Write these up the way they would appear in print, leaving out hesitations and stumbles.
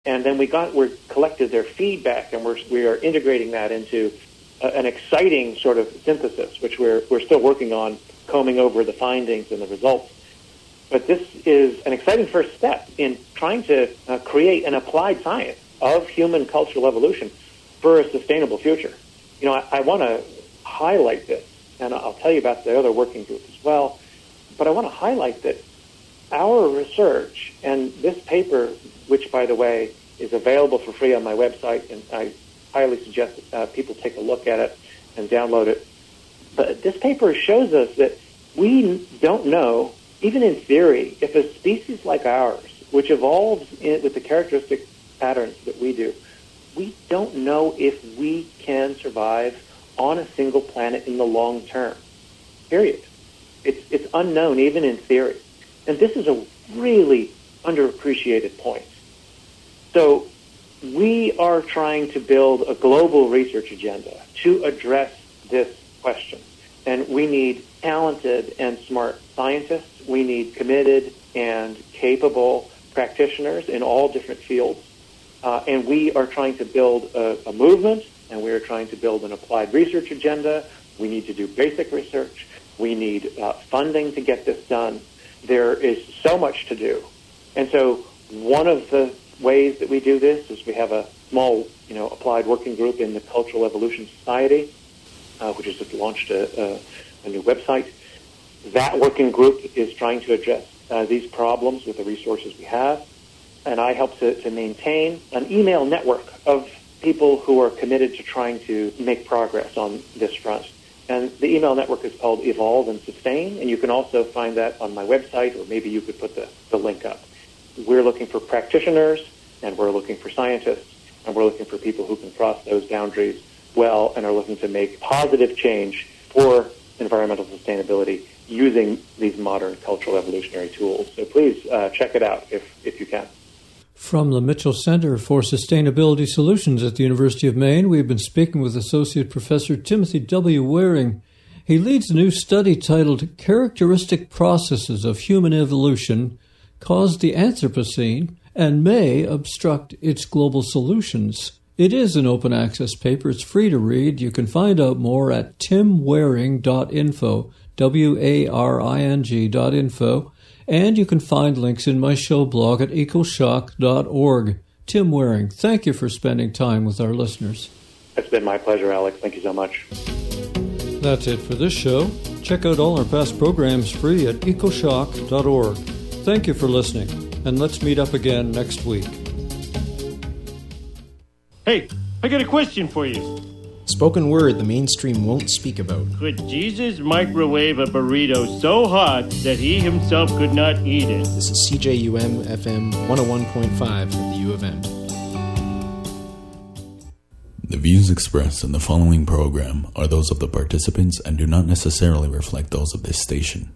And then we collected their feedback, and we are integrating that into an exciting sort of synthesis, which we're still working on, combing over the findings and the results. But this is an exciting first step in trying to create an applied science of human cultural evolution for a sustainable future. I want to highlight this, and I'll tell you about the other working group as well, but I want to highlight that our research and this paper, which, by the way, is available for free on my website, and I highly suggest that people take a look at it and download it. But this paper shows us that we don't know, even in theory, if a species like ours, which evolves with the characteristic patterns that we do, we don't know if we can survive on a single planet in the long term, period. It's unknown, even in theory. And this is a really underappreciated point. So we are trying to build a global research agenda to address this question. And we need talented and smart scientists. We need committed and capable practitioners in all different fields. And we are trying to build a movement, and we are trying to build an applied research agenda. We need to do basic research. We need funding to get this done. There is so much to do. And so one of the ways that we do this is we have a small, applied working group in the Cultural Evolution Society, which has just launched a new website. That working group is trying to address these problems with the resources we have. And I help to maintain an email network of people who are committed to trying to make progress on this front. And the email network is called Evolve and Sustain, and you can also find that on my website, or maybe you could put the link up. We're looking for practitioners, and we're looking for scientists, and we're looking for people who can cross those boundaries well and are looking to make positive change for environmental sustainability using these modern cultural evolutionary tools. So please check it out if you can. From the Mitchell Center for Sustainability Solutions at the University of Maine, we've been speaking with Associate Professor Timothy W. Waring. He leads a new study titled Characteristic Processes of Human Evolution Cause the Anthropocene and May Obstruct Its Global Solutions. It is an open access paper. It's free to read. You can find out more at timwaring.info, waring.info. And you can find links in my show blog at ecoshock.org. Tim Waring, thank you for spending time with our listeners. It's been my pleasure, Alex. Thank you so much. That's it for this show. Check out all our past programs free at ecoshock.org. Thank you for listening, and let's meet up again next week. Hey, I got a question for you. Spoken word the mainstream won't speak about. Could Jesus microwave a burrito so hot that he himself could not eat it? This is CJUM FM 101.5 at the U of M. The views expressed in the following program are those of the participants and do not necessarily reflect those of this station.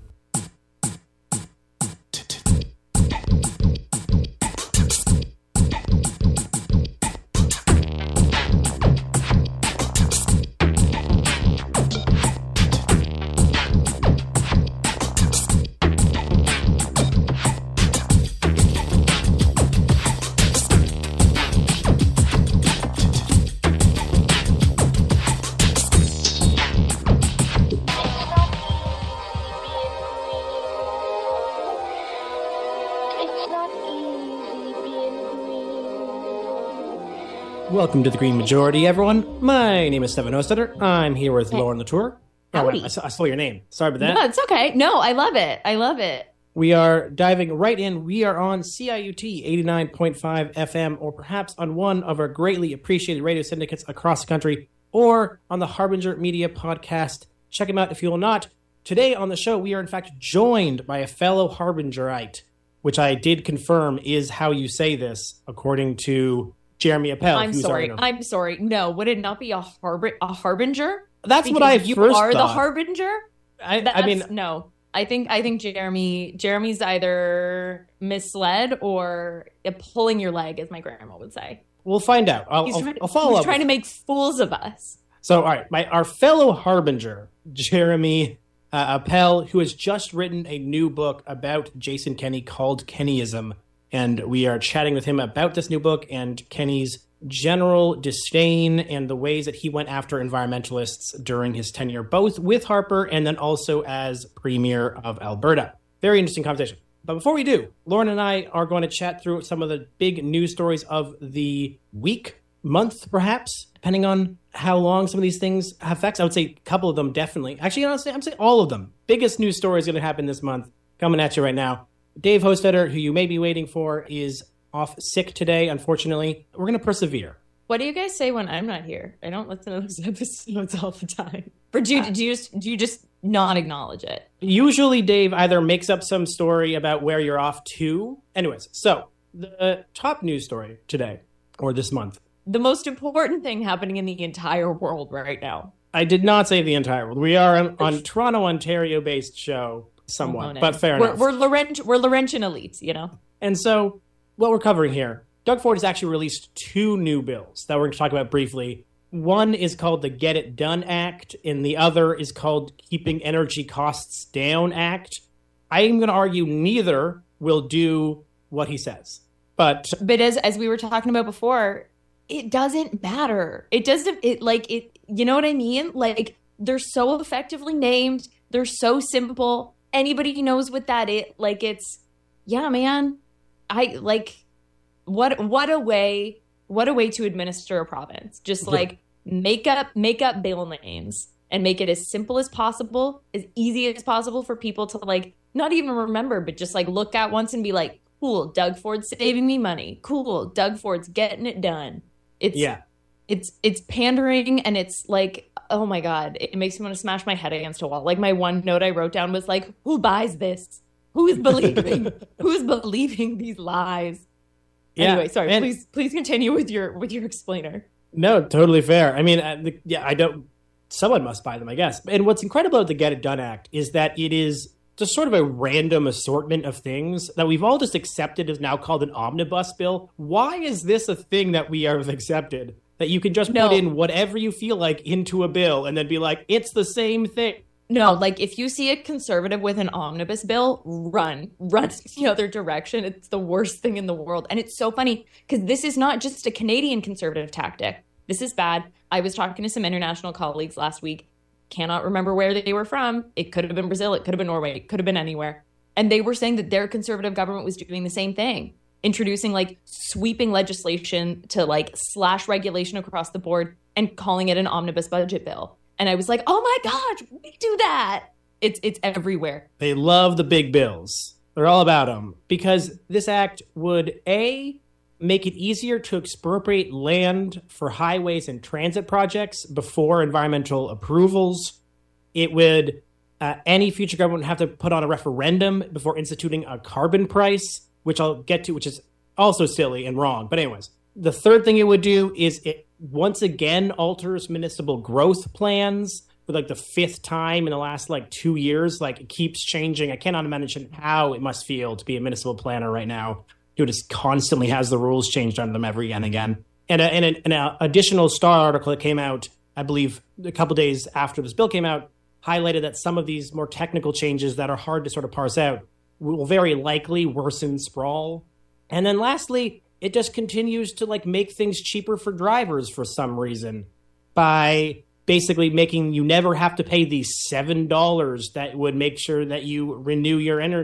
Welcome to the Green Majority, everyone. My name is Stefan Ostetter. I'm here with Lauren Latour. Howdy. I stole your name. Sorry about that. No, it's okay. No, I love it. I love it. We are diving right in. We are on CIUT 89.5 FM, or perhaps on one of our greatly appreciated radio syndicates across the country, or on the Harbinger Media podcast. Check them out if you will not. Today on the show, we are in fact joined by a fellow Harbingerite, which I did confirm is how you say this, according to Jeremy Appel. I'm sorry. No, would it not be a harbinger? That's because what I you first are thought. The harbinger. I mean, no. I think Jeremy's either misled or pulling your leg, as my grandma would say. We'll find out. I'll follow up. He's trying to make fools of us. So, all right, our fellow harbinger, Jeremy Appel, who has just written a new book about Jason Kenney called Kennyism. And we are chatting with him about this new book and Kenney's general disdain and the ways that he went after environmentalists during his tenure, both with Harper and then also as Premier of Alberta. Very interesting conversation. But before we do, Lauren and I are going to chat through some of the big news stories of the week, month, perhaps, depending on how long some of these things have effects. I would say a couple of them definitely. Actually, honestly, I'm saying all of them. Biggest news story is going to happen this month. Coming at you right now. Dave Hostetter, who you may be waiting for, is off sick today, unfortunately. We're going to persevere. What do you guys say when I'm not here? I don't listen to those episodes all the time. Or do you just not acknowledge it? Usually Dave either makes up some story about where you're off to. Anyways, so the top news story today, or this month. The most important thing happening in the entire world right now. I did not say the entire world. We are on Toronto, Ontario-based show somewhat, but fair enough. We're Laurentian elites, you know? And so what we're covering here, Doug Ford has actually released 2 new bills that we're going to talk about briefly. One is called the Get It Done Act, and the other is called Keeping Energy Costs Down Act. I am going to argue neither will do what he says. But as we were talking about before, it doesn't matter. It doesn't, you know what I mean? Like, they're so effectively named. They're so simple. Anybody knows what that is. Like, it's, yeah, man. What a way to administer a province. Just like make up bill names and make it as simple as possible, as easy as possible for people to like not even remember, but just like look at once and be like, cool, Doug Ford's saving me money. Cool, Doug Ford's getting it done. It's pandering, and it's like, oh my God, it makes me want to smash my head against a wall. Like, my one note I wrote down was like, who buys this? Who's believing these lies? Yeah, anyway, sorry. Please continue with your explainer. No, totally fair. I mean, someone must buy them, I guess. And what's incredible about the Get It Done Act is that it is just sort of a random assortment of things that we've all just accepted is now called an omnibus bill. Why is this a thing that we have accepted? That you can just put in whatever you feel like into a bill and then be like, it's the same thing. No, like, if you see a conservative with an omnibus bill, run the other direction. It's the worst thing in the world. And it's so funny because this is not just a Canadian conservative tactic. This is bad. I was talking to some international colleagues last week. Cannot remember where they were from. It could have been Brazil. It could have been Norway. It could have been anywhere. And they were saying that their conservative government was doing the same thing. Introducing like sweeping legislation to like slash regulation across the board and calling it an omnibus budget bill. And I was like, oh my gosh, we do that. It's everywhere. They love the big bills. They're all about them because this act would make it easier to expropriate land for highways and transit projects before environmental approvals. It would, any future government would have to put on a referendum before instituting a carbon price, which I'll get to, which is also silly and wrong. But anyways, the third thing it would do is it once again alters municipal growth plans for like the 5th time in the last like 2 years. Like, it keeps changing. I cannot imagine how it must feel to be a municipal planner right now, who just constantly has the rules changed on them every and again. And an additional Star article that came out, I believe, a couple days after this bill came out, highlighted that some of these more technical changes that are hard to sort of parse out will very likely worsen sprawl. And then lastly, it just continues to like make things cheaper for drivers for some reason by basically making you never have to pay the $7 that would make sure that you renew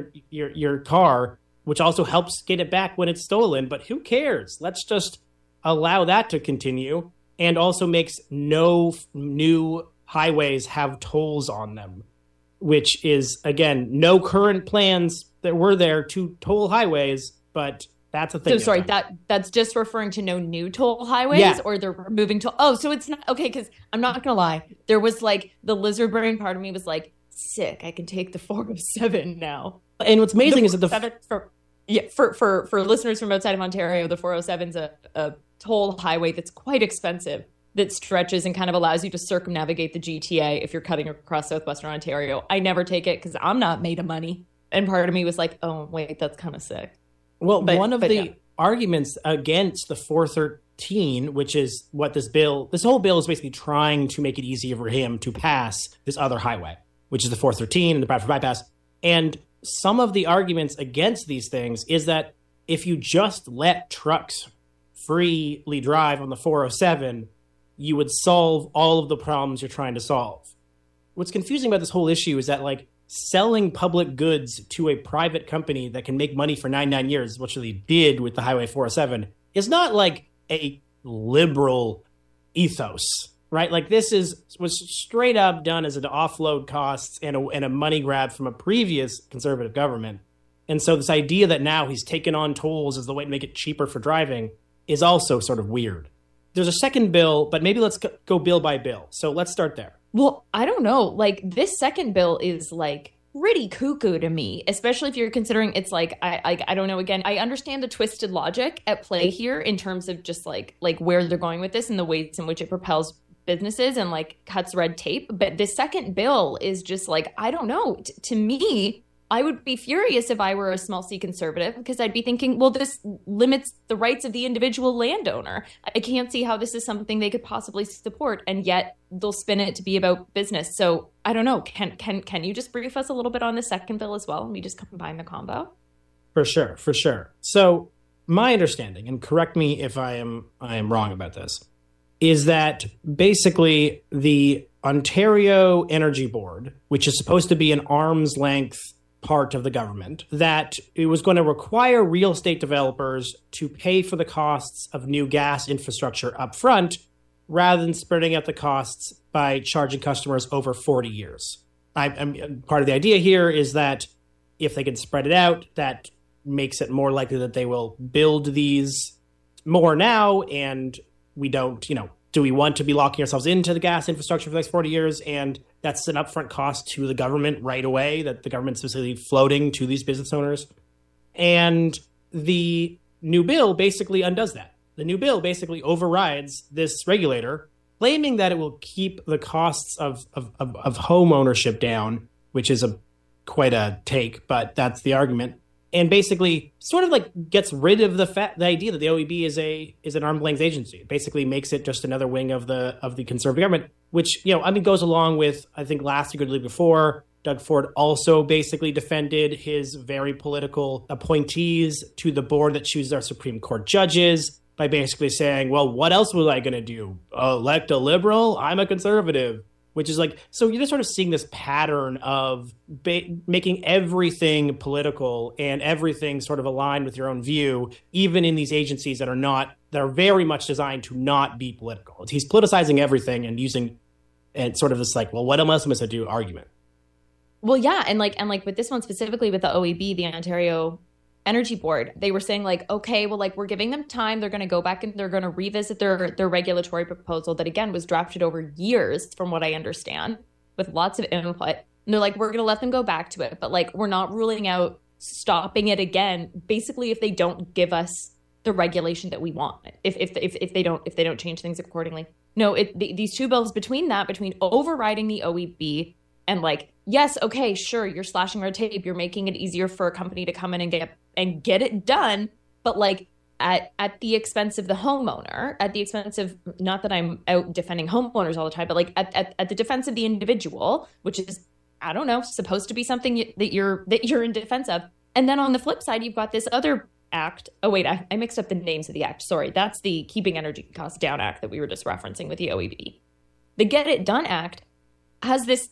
your car, which also helps get it back when it's stolen. But who cares? Let's just allow that to continue, and also makes no new highways have tolls on them, which is, again, no current plans that were there to toll highways, but that's a thing. So sorry, that's just referring to no new toll highways, or they're moving to, so it's not, okay, because I'm not going to lie. There was like, the lizard brain part of me was like, sick, I can take the 407 now. And what's amazing is that for listeners from outside of Ontario, the 407 is a toll highway that's quite expensive, that stretches and kind of allows you to circumnavigate the GTA if you're cutting across southwestern Ontario. I never take it because I'm not made of money. And part of me was like, oh, wait, that's kind of sick. Well, one of the arguments against the 413, which is what this whole bill is basically trying to make it easier for him to pass this other highway, which is the 413 and the Bradford Bypass. And some of the arguments against these things is that if you just let trucks freely drive on the 407, you would solve all of the problems you're trying to solve. What's confusing about this whole issue is that, like, selling public goods to a private company that can make money for 99 years, which they did with the Highway 407, is not like a liberal ethos, right? Like, this was straight up done as an offload costs and a money grab from a previous conservative government. And so this idea that now he's taken on tolls as the way to make it cheaper for driving is also sort of weird. There's a second bill, but maybe let's go bill by bill. So let's start there. Well, I don't know. Like, this second bill is, like, pretty cuckoo to me, especially if you're considering it's like, I don't know. Again, I understand the twisted logic at play here in terms of just like where they're going with this and the ways in which it propels businesses and like cuts red tape. But this second bill is just like, I don't know. To me, I would be furious if I were a small C conservative, because I'd be thinking, well, this limits the rights of the individual landowner. I can't see how this is something they could possibly support, and yet they'll spin it to be about business. So I don't know. Can you just brief us a little bit on the second bill as well? And we just combine the combo? For sure. So my understanding, and correct me if I am wrong about this, is that basically the Ontario Energy Board, which is supposed to be an arm's length part of the government, that it was going to require real estate developers to pay for the costs of new gas infrastructure up front rather than spreading out the costs by charging customers over 40 years. I'm part of the idea here is that if they can spread it out, that makes it more likely that they will build these more now, and we don't, do we want to be locking ourselves into the gas infrastructure for the next 40 years? And that's an upfront cost to the government right away, that the government's specifically floating to these business owners. And the new bill basically undoes that. The new bill basically overrides this regulator, claiming that it will keep the costs of home ownership down, which is quite a take, but that's the argument. And basically sort of like gets rid of the idea that the OEB is an arm's length agency. It basically makes it just another wing of the conservative government, which, goes along with, I think last year or the year before, Doug Ford also basically defended his very political appointees to the board that chooses our Supreme Court judges by basically saying, well, what else was I going to do? Elect a liberal? I'm a conservative. Which is like, so you're just sort of seeing this pattern of making everything political and everything sort of aligned with your own view, even in these agencies that are very much designed to not be political. He's politicizing everything and using and sort of this like, well, what else am I supposed to do argument. Well, yeah. And like with this one specifically with the OEB, the Ontario Energy Board, they were saying like, okay, well, like we're giving them time. They're going to go back and they're going to revisit their regulatory proposal that, again, was drafted over years, from what I understand, with lots of input. And they're like, we're going to let them go back to it. But like, we're not ruling out stopping it again, basically, if they don't give us the regulation that we want, if they don't change things accordingly. No, these two bills between overriding the OEB and like, yes, okay, sure, you're slashing red tape, you're making it easier for a company to come in and get it done, but like at the expense of the homeowner, at the expense of, not that I'm out defending homeowners all the time, but like at the defense of the individual, which is, I don't know, supposed to be something that you're in defense of. And then on the flip side, you've got this other act. Oh, wait, I mixed up the names of the act. Sorry, that's the Keeping Energy Costs Down Act that we were just referencing with the OEB. The Get It Done Act has this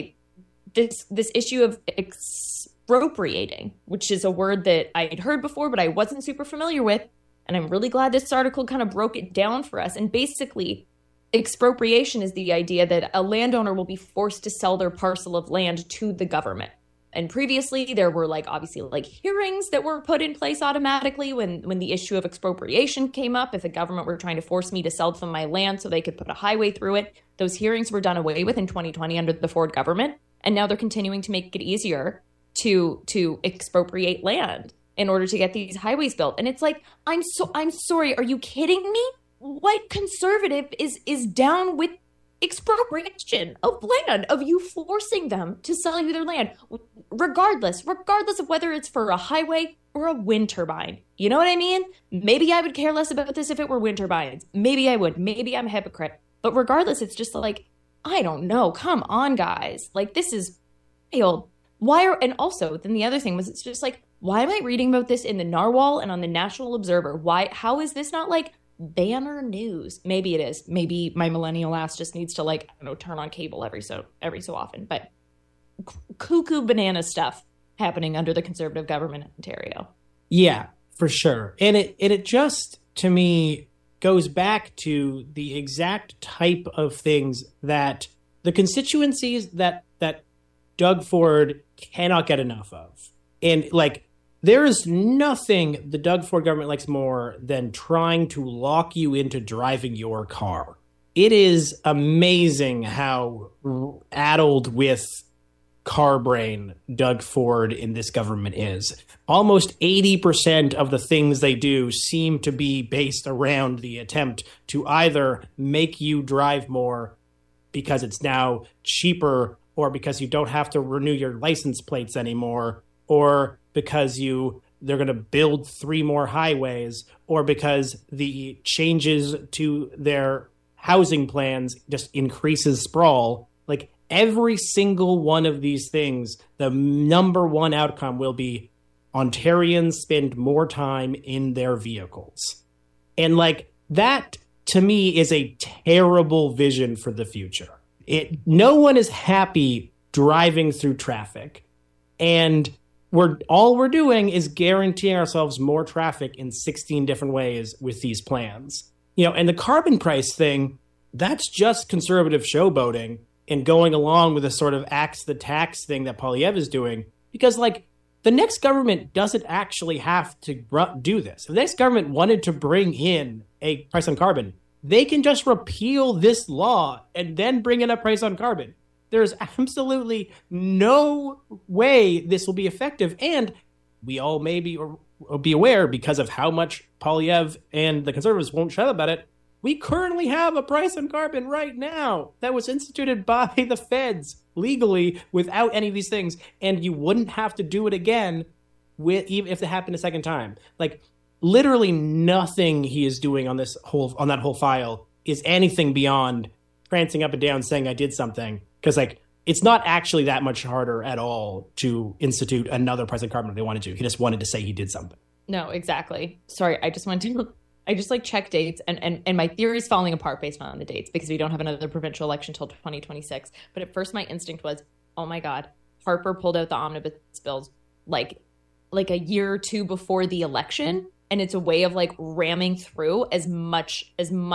issue of expropriating, which is a word that I had heard before, but I wasn't super familiar with. And I'm really glad this article kind of broke it down for us. And basically, expropriation is the idea that a landowner will be forced to sell their parcel of land to the government. And previously, there were obviously hearings that were put in place automatically when the issue of expropriation came up. If the government were trying to force me to sell them my land so they could put a highway through it, those hearings were done away with in 2020 under the Ford government. And now they're continuing to make it easier to expropriate land in order to get these highways built. And it's like, I'm sorry, are you kidding me? What conservative is down with expropriation of land, of you forcing them to sell you their land, regardless of whether it's for a highway or a wind turbine? You know what I mean? Maybe I would care less about this if it were wind turbines. Maybe I would. Maybe I'm a hypocrite. But regardless, it's just like, I don't know. Come on, guys. This is wild. and also then the other thing was, it's just like, why am I reading about this in the Narwhal and on the National Observer? How is this not like banner news? Maybe it is. Maybe my millennial ass just needs to, like, I don't know, turn on cable every so often. But cuckoo banana stuff happening under the Conservative government in Ontario. Yeah, for sure. And it just, to me, goes back to the exact type of things that the constituencies that Doug Ford cannot get enough of. And, like, there is nothing the Doug Ford government likes more than trying to lock you into driving your car. It is amazing how addled with car brain Doug Ford in this government is. Almost 80% of the things they do seem to be based around the attempt to either make you drive more because it's now cheaper, or because you don't have to renew your license plates anymore, or because they're going to build 3 more highways, or because the changes to their housing plans just increases sprawl. Like, every single one of these things, the number one outcome will be Ontarians spend more time in their vehicles. And, like, that to me is a terrible vision for the future. No one is happy driving through traffic. And all we're doing is guaranteeing ourselves more traffic in 16 different ways with these plans. And the carbon price thing, that's just conservative showboating and going along with this sort of axe the tax thing that Poilievre is doing. Because, like, the next government doesn't actually have to do this. If the next government wanted to bring in a price on carbon, they can just repeal this law and then bring in a price on carbon. There's absolutely no way this will be effective. And we all may be aware, because of how much Poilievre and the Conservatives won't shut up about it, we currently have a price on carbon right now that was instituted by the feds legally without any of these things. And you wouldn't have to do it again even if it happened a second time. Like, literally nothing he is doing on that whole file is anything beyond prancing up and down saying I did something. Because, like, it's not actually that much harder at all to institute another price on carbon if they wanted to. He just wanted to say he did something. No, exactly. Sorry, I just check dates, and my theory is falling apart based on the dates because we don't have another provincial election until 2026. But at first my instinct was, oh my God, Harper pulled out the omnibus bills like a year or two before the election. And it's a way of, like, ramming through as much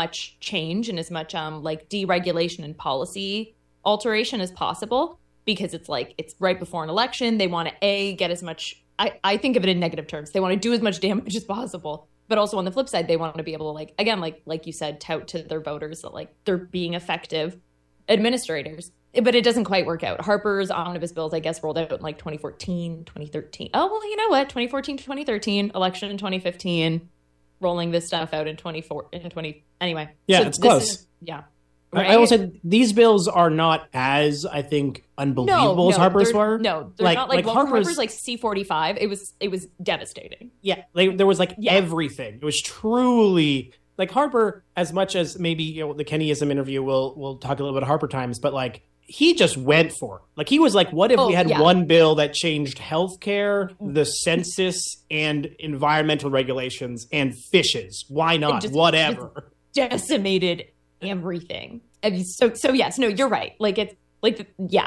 change and as much like deregulation and policy alteration as possible, because it's like it's right before an election. They want to get as much, I think of it in negative terms, they want to do as much damage as possible, but also on the flip side they want to be able to, like, again, like you said, tout to their voters that, like, they're being effective administrators. But it doesn't quite work out. Harper's omnibus bills, I guess, rolled out in, like, 2014, 2013. Oh, well, you know what? 2014 to 2013, election in 2015, rolling this stuff out in 2020. Anyway. Yeah, so it's close. Yeah. Right? I will say these bills are not as, I think, unbelievable as Harper's were. No, they're not like Harper's like C-45. It was devastating. Yeah, there was everything. It was truly like Harper, as much as maybe the Kennyism interview we'll talk a little bit of Harper times, but like he just went for it. Like he was like, what if we had one bill that changed healthcare, the census, and environmental regulations and fishes? Why not? Whatever. Decimated everything. So yes, no, you're right. Like it's like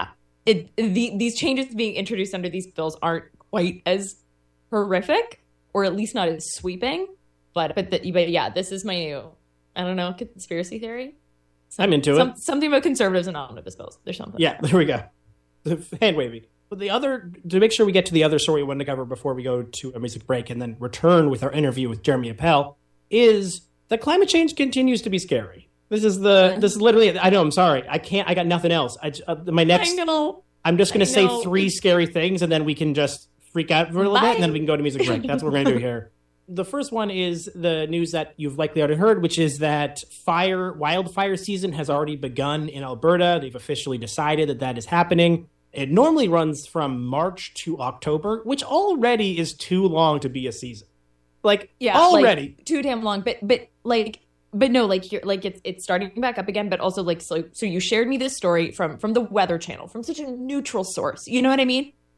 these changes being introduced under these bills aren't quite as horrific, or at least not as sweeping. But yeah, this is my new, I don't know, conspiracy theory. I'm into it. Something about conservatives and omnibus bills. There's something. Yeah, there we go. Hand waving. But to make sure we get to the other story we want to cover before we go to a music break and then return with our interview with Jeremy Appel, is that climate change continues to be scary. This is literally, I know, I'm sorry. I got nothing else. I'm just going to say three scary things and then we can just freak out for a little bit and then we can go to music break. That's what we're going to do here. The first one is the news that you've likely already heard, which is that wildfire season has already begun in Alberta. They've officially decided that is happening. It normally runs from March to October, which already is too long to be a season. Already. Like, too damn long. But no, it's starting back up again. But also so you shared me this story from the Weather Channel, from such a neutral source. You know what I mean?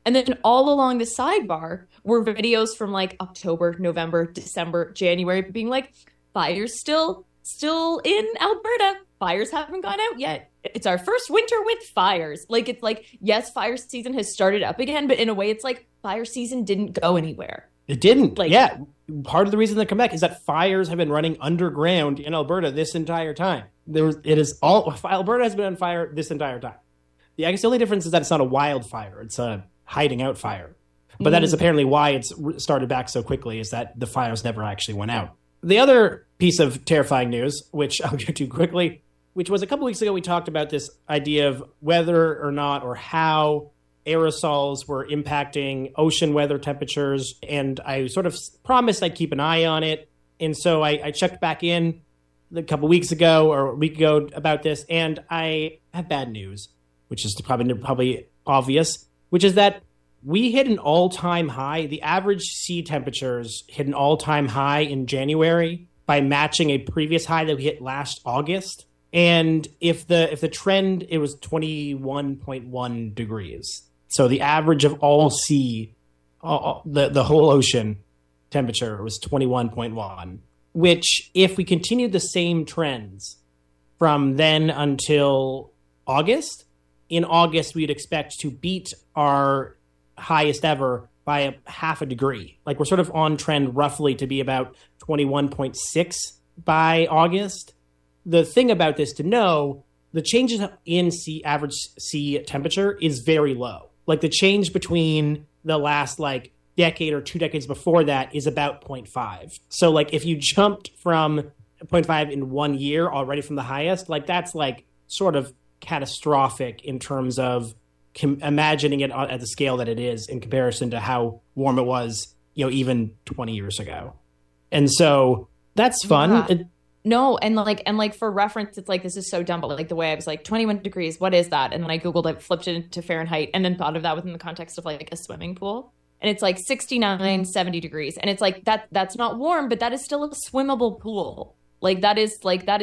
And then all along the sidebar were videos from like October, November, December, January being like, fires still in Alberta. Fires haven't gone out yet. It's our first winter with fires. Like, it's like, yes, fire season has started up again, but in a way it's like fire season didn't go anywhere. It didn't. Like, yeah. Part of the reason they come back is that fires have been running underground in Alberta this entire time. Alberta has been on fire this entire time. I guess the only difference is that it's not a wildfire. It's a hiding out fire. But that is apparently why it's started back so quickly, is that the fires never actually went out. The other piece of terrifying news, which I'll get to quickly, which was a couple weeks ago, we talked about this idea of whether or not or how aerosols were impacting ocean weather temperatures. And I sort of promised I'd keep an eye on it. And so I checked back in a couple weeks ago or a week ago about this. And I have bad news, which is probably obvious, which is that we hit an all-time high. The average sea temperatures hit an all-time high in January by matching a previous high that we hit last August. And if the trend, it was 21.1 degrees. So the average of all sea, the whole ocean temperature was 21.1, which if we continued the same trends from then until August, in August we'd expect to beat our highest ever by a half a degree. Like, we're sort of on trend roughly to be about 21.6 by August. The thing about this to know, the changes in average sea temperature is very low. Like, the change between the last like decade or 2 decades before that is about 0.5. So like, if you jumped from 0.5 in 1 year already from the highest, like, that's like sort of catastrophic in terms of imagining it at the scale that it is in comparison to how warm it was, even 20 years ago. And so that's fun. Yeah. No, and for reference, it's like, this is so dumb, but like the way I was like, 21 degrees, what is that? And then I Googled it, flipped it into Fahrenheit, and then thought of that within the context of like a swimming pool. And it's like 69, 70 degrees. And it's like, that's not warm, but that is still a swimmable pool. Like, that is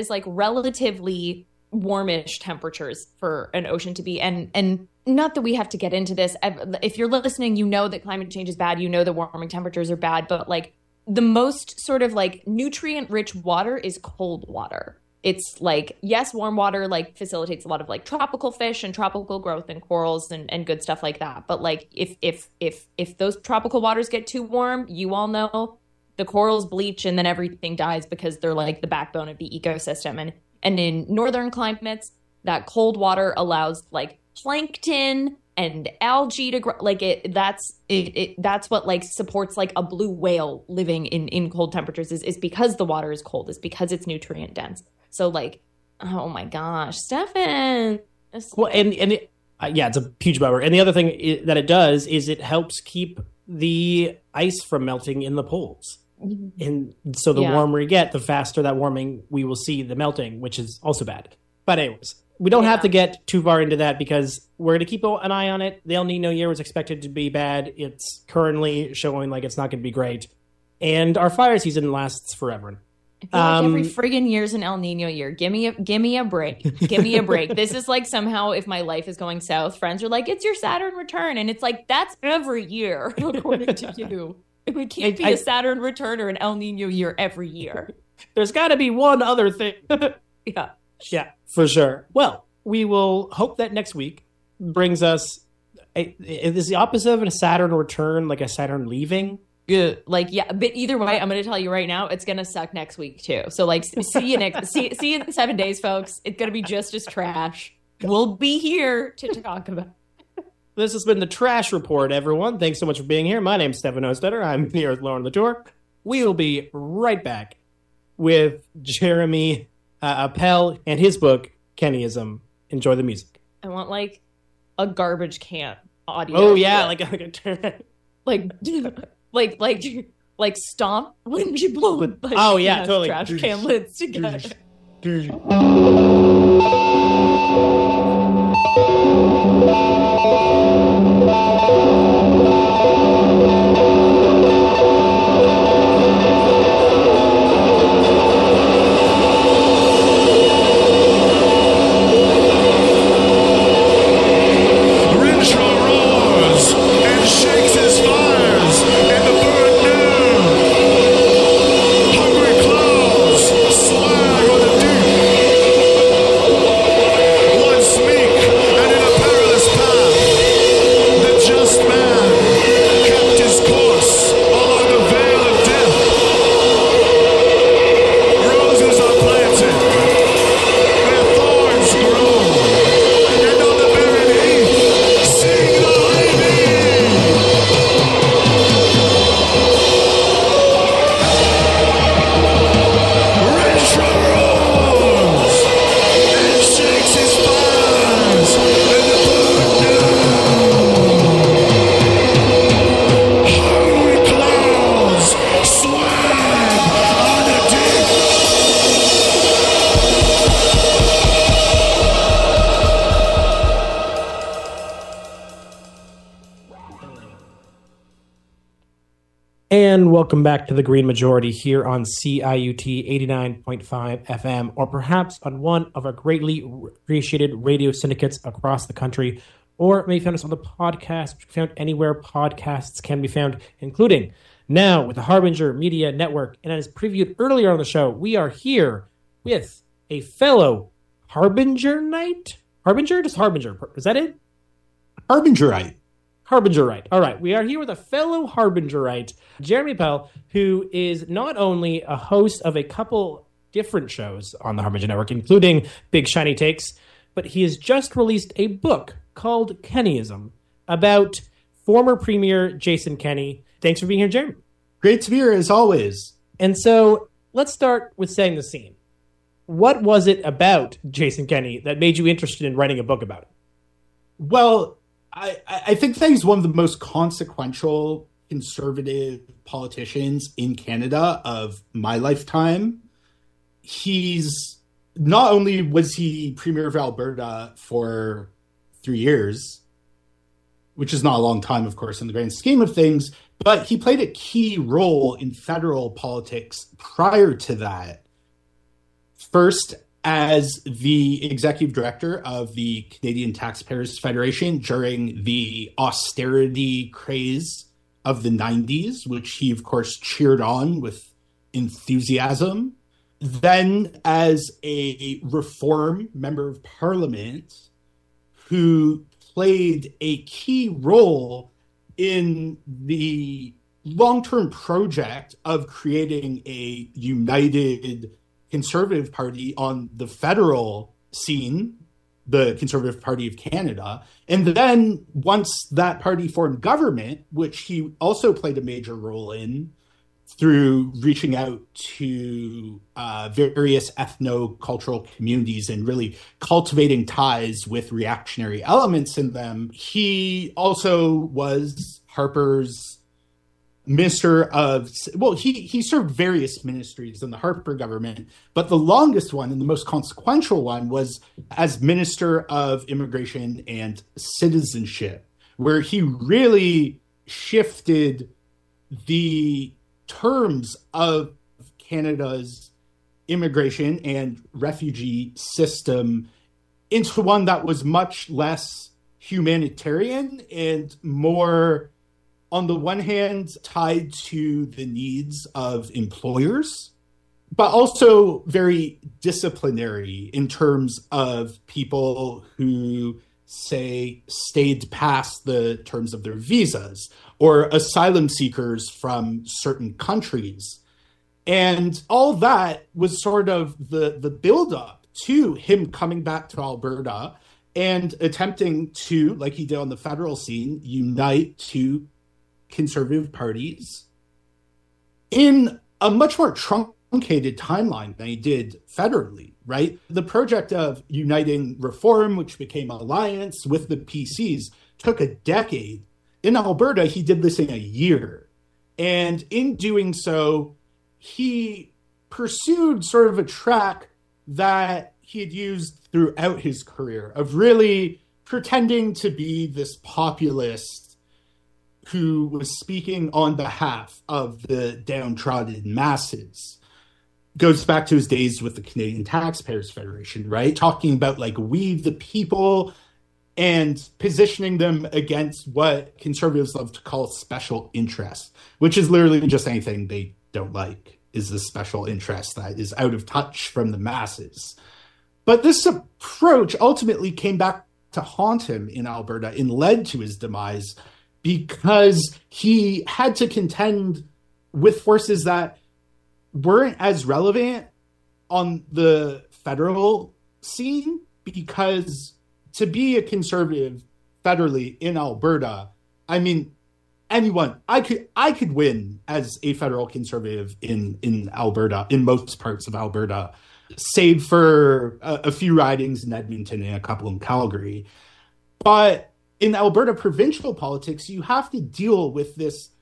relatively warmish temperatures for an ocean to be. And not that we have to get into this. If you're listening, you know that climate change is bad. You know that warming temperatures are bad, but like, the most sort of like nutrient rich water is cold water. It's like, yes, warm water like facilitates a lot of like tropical fish and tropical growth and corals and good stuff like that. But like, if those tropical waters get too warm, you all know the corals bleach and then everything dies because they're like the backbone of the ecosystem. And in northern climates, that cold water allows like plankton and algae to grow. Like, that's what like supports like a blue whale living in cold temperatures is because the water is cold, is because it's nutrient dense. So like, oh my gosh, Stefan. Well, it's a huge bummer. And the other thing that it does is it helps keep the ice from melting in the poles. And so the warmer you get, the faster that warming we will see the melting, which is also bad. But anyways, we don't have to get too far into that because we're going to keep an eye on it. The El Nino year was expected to be bad. It's currently showing like it's not going to be great. And our fire season lasts forever. I feel like every friggin' year's an El Nino year. Give me a break. Give me a break. This is like somehow if my life is going south, friends are like, it's your Saturn return. And it's like, that's every year, according to you. It can't be a Saturn return or an El Nino year every year. There's got to be one other thing. Yeah, for sure. Well, we will hope that next week brings us, is the opposite of a Saturn return, like a Saturn leaving? Good. Like, yeah, but either way, I'm going to tell you right now, it's going to suck next week too. So like, see you in 7 days, folks. It's going to be just as trash. We'll be here to talk about it. This has been the Trash Report, everyone. Thanks so much for being here. My name's Stefan Ostetter. I'm here with Lauren Latour. We will be right back with Jeremy Appel and his book, Kennyism. Enjoy the music. I want like a garbage can audio. Oh yeah, like like stomp when you blow it. Like, oh yeah, totally. Trash can lids together. Renshaw Roars And welcome back to the Green Majority here on CIUT 89.5 FM, or perhaps on one of our greatly appreciated radio syndicates across the country, or maybe found us on the podcast, which can be found anywhere podcasts can be found, including now with the Harbinger Media Network. And as previewed earlier on the show, we are here with a fellow Harbingerite? Harbinger? Just Harbinger. Is that it? Harbingerite. Harbingerite. All right. We are here with a fellow Harbingerite, Jeremy Pell, who is not only a host of a couple different shows on the Harbinger Network, including Big Shiny Takes, but he has just released a book called Kennyism about former Premier Jason Kenney. Thanks for being here, Jeremy. Great to be here, as always. And so let's start with setting the scene. What was it about Jason Kenney that made you interested in writing a book about it? Well, I think that he's one of the most consequential conservative politicians in Canada of my lifetime. He's not only was he Premier of Alberta for 3 years, which is not a long time, of course, in the grand scheme of things, but he played a key role in federal politics prior to that. First, as the executive director of the Canadian Taxpayers Federation during the austerity craze of the 90s, which he, of course, cheered on with enthusiasm. Then as a Reform Member of Parliament who played a key role in the long-term project of creating a united Conservative Party on the federal scene, the Conservative Party of Canada. And then once that party formed government, which he also played a major role in through reaching out to various ethno-cultural communities and really cultivating ties with reactionary elements in them, he also was Harper's Minister of, well, he served various ministries in the Harper government, but the longest one and the most consequential one was as Minister of Immigration and Citizenship, where he really shifted the terms of Canada's immigration and refugee system into one that was much less humanitarian and more, on the one hand, tied to the needs of employers, but also very disciplinary in terms of people who, say, stayed past the terms of their visas or asylum seekers from certain countries. And all that was sort of the buildup to him coming back to Alberta and attempting to, like he did on the federal scene, unite two conservative parties in a much more truncated timeline than he did federally, right? The project of uniting Reform, which became Alliance, with the PCs took a decade. In Alberta, he did this in a year. And in doing so, he pursued sort of a track that he had used throughout his career of really pretending to be this populist who was speaking on behalf of the downtrodden masses. Goes back to his days with the Canadian Taxpayers Federation, right? Talking about like we the people and positioning them against what conservatives love to call special interest, which is literally just anything they don't like, is the special interest that is out of touch from the masses. But this approach ultimately came back to haunt him in Alberta and led to his demise, because he had to contend with forces that weren't as relevant on the federal scene, because to be a conservative federally in Alberta, I mean, anyone, I could win as a federal conservative in Alberta, in most parts of Alberta, save for a few ridings in Edmonton and a couple in Calgary. But in Alberta provincial politics, you have to deal with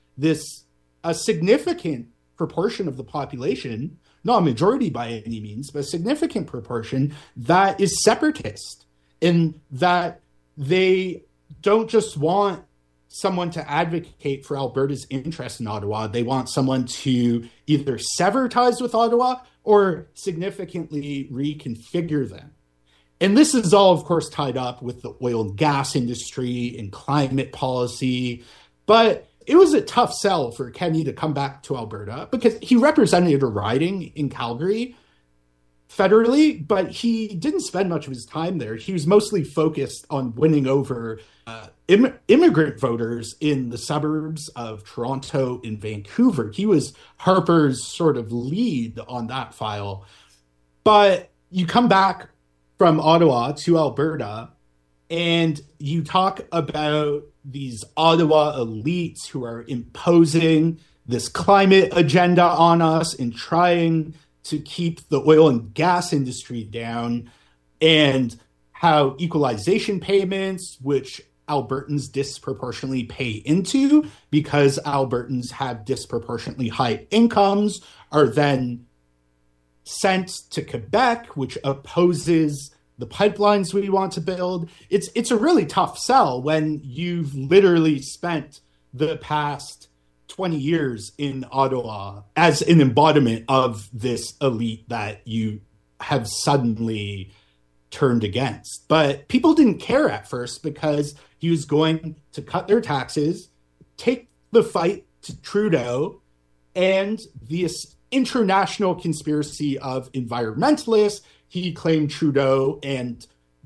a significant proportion of the population, not a majority by any means, but a significant proportion that is separatist, in that they don't just want someone to advocate for Alberta's interest in Ottawa. They want someone to either sever ties with Ottawa or significantly reconfigure them. And this is all, of course, tied up with the oil and gas industry and climate policy. But it was a tough sell for Kenney to come back to Alberta because he represented a riding in Calgary federally, but he didn't spend much of his time there. He was mostly focused on winning over immigrant voters in the suburbs of Toronto and Vancouver. He was Harper's sort of lead on that file. But you come back from Ottawa to Alberta and you talk about these Ottawa elites who are imposing this climate agenda on us and trying to keep the oil and gas industry down, and how equalization payments, which Albertans disproportionately pay into because Albertans have disproportionately high incomes, are then sent to Quebec, which opposes the pipelines we want to build. It's a really tough sell when you've literally spent the past 20 years in Ottawa as an embodiment of this elite that you have suddenly turned against. But people didn't care at first because he was going to cut their taxes, take the fight to Trudeau, and this international conspiracy of environmentalists. He claimed Trudeau and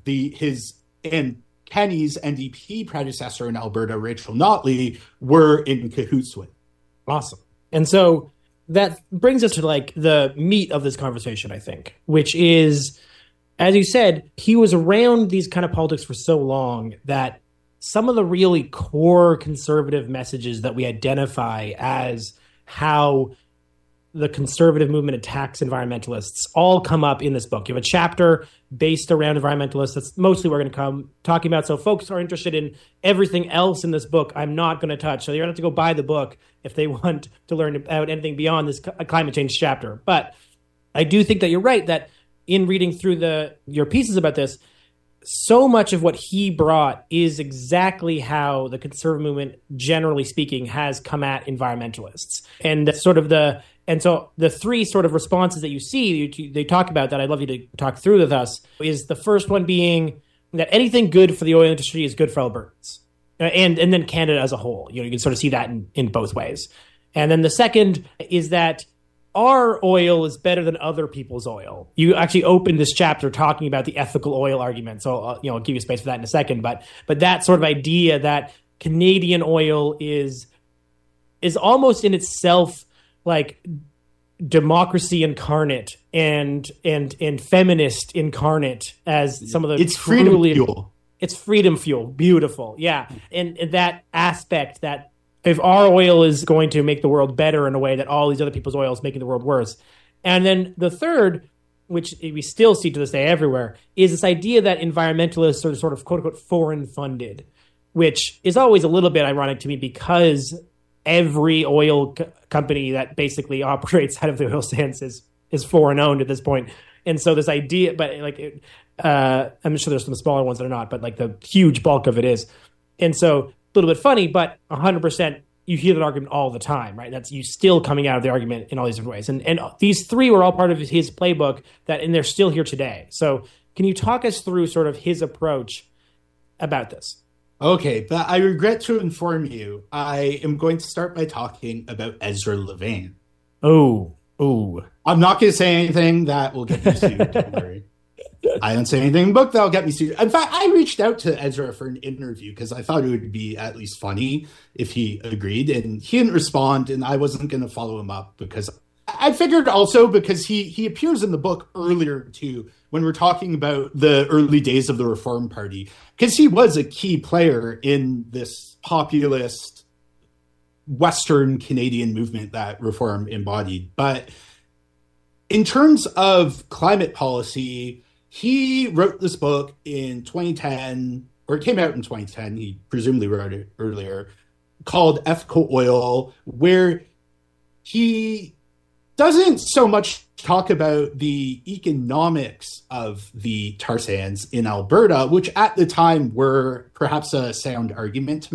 Kenney's NDP predecessor in Alberta, Rachel Notley, were in cahoots with. Awesome. And so that brings us to like the meat of this conversation, I think, which is, as you said, he was around these kind of politics for so long that some of the really core conservative messages that we identify as how the conservative movement attacks environmentalists all come up in this book. You have a chapter based around environmentalists. That's mostly what we're going to come talking about. So folks are interested in everything else in this book I'm not going to touch. So you're going to have to go buy the book if they want to learn about anything beyond this climate change chapter. But I do think that you're right, that in reading through your pieces about this, so much of what he brought is exactly how the conservative movement, generally speaking, has come at environmentalists. And so the three sort of responses that you see, they talk about that I'd love you to talk through with us, is the first one being that anything good for the oil industry is good for Albertans. And then Canada as a whole. You can sort of see that in both ways. And then the second is that our oil is better than other people's oil. You actually opened this chapter talking about the ethical oil argument. So, I'll give you space for that in a second. But that sort of idea that Canadian oil is almost in itself like democracy incarnate and feminist incarnate, as some of the it's freedom fuel. It's freedom fuel. Beautiful. Yeah. And that aspect that if our oil is going to make the world better in a way that all these other people's oil is making the world worse. And then the third, which we still see to this day everywhere, is this idea that environmentalists are sort of quote unquote foreign funded, which is always a little bit ironic to me because every oil company that basically operates out of the oil sands is foreign owned at this point. And so this idea, but I'm sure there's some smaller ones that are not, but like the huge bulk of it is. And so a little bit funny, but 100%, you hear that argument all the time, right? That's you still coming out of the argument in all these different ways. And these three were all part of his playbook and they're still here today. So can you talk us through sort of his approach about this? Okay, but I regret to inform you, I am going to start by talking about Ezra Levine. Oh. I'm not going to say anything that will get me sued, don't worry. I don't say anything in the book that'll get me sued. In fact, I reached out to Ezra for an interview because I thought it would be at least funny if he agreed, and he didn't respond, and I wasn't going to follow him up because I figured also because he appears in the book earlier too, when we're talking about the early days of the Reform Party, because he was a key player in this populist Western Canadian movement that Reform embodied. But in terms of climate policy, he wrote this book in 2010, or it came out in 2010. He presumably wrote it earlier, called Ethical Oil, where he doesn't so much talk about the economics of the tar sands in Alberta, which at the time were perhaps a sound argument to make.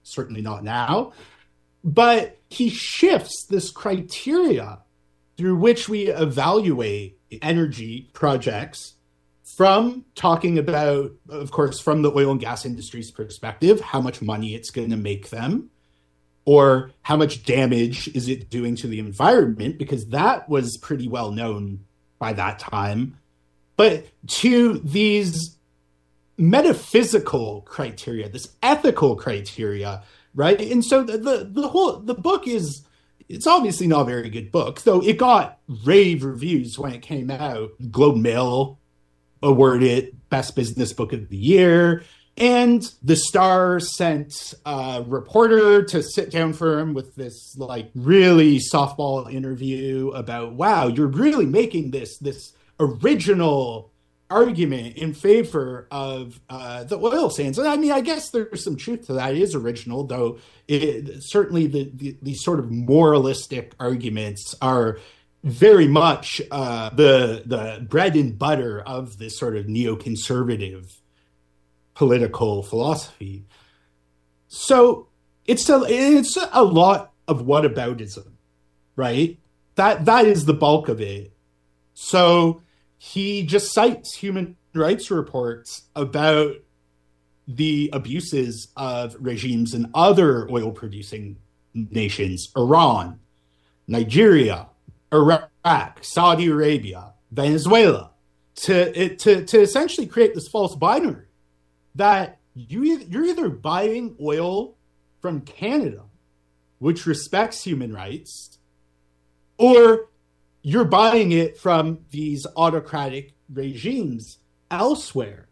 certainly not now. But he shifts this criteria through which we evaluate energy projects from talking about, of course, from the oil and gas industry's perspective, how much money it's going to make them, or how much damage is it doing to the environment, because that was pretty well known by that time, but to these metaphysical criteria, this ethical criteria, right? And so the book is, it's obviously not a very good book, though it got rave reviews when it came out. Globe and Mail awarded it Best Business Book of the Year. And the Star sent a reporter to sit down for him with this like really softball interview about, wow, you're really making this original argument in favor of the oil sands. And I mean, I guess there's some truth to that. It is original, though certainly these sort of moralistic arguments are very much the bread and butter of this sort of neoconservative political philosophy. So it's a lot of whataboutism, right? That is the bulk of it. So he just cites human rights reports about the abuses of regimes in other oil-producing nations: Iran, Nigeria, Iraq, Saudi Arabia, Venezuela, to essentially create this false binary that you're either buying oil from Canada, which respects human rights, or you're buying it from these autocratic regimes elsewhere.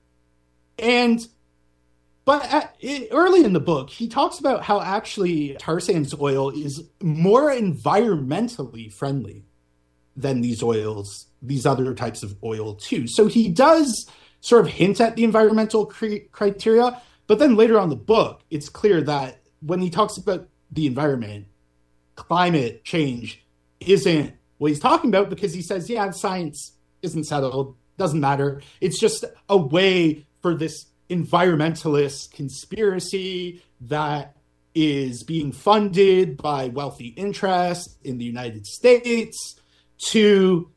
But early in the book, he talks about how actually tar sands oil is more environmentally friendly than these other types of oil too. So he does sort of hint at the environmental criteria, but then later on in the book, it's clear that when he talks about the environment, climate change isn't what he's talking about, because he says, yeah, science isn't settled, doesn't matter. It's just a way for this environmentalist conspiracy that is being funded by wealthy interests in the United States to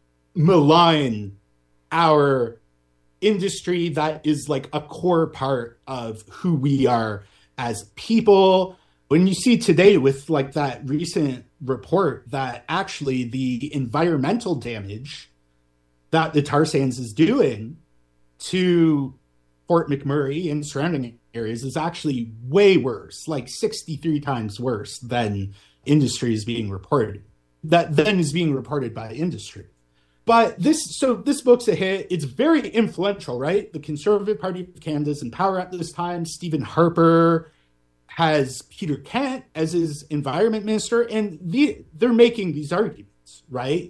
malign our industry that is like a core part of who we are as people. When you see today with like that recent report that actually the environmental damage that the tar sands is doing to Fort McMurray and surrounding areas is actually way worse, like 63 times worse than industry is being reported. That then is being reported by industry. But this book's a hit. It's very influential, right? The Conservative Party of Canada is in power at this time. Stephen Harper has Peter Kent as his environment minister, and they're making these arguments, right?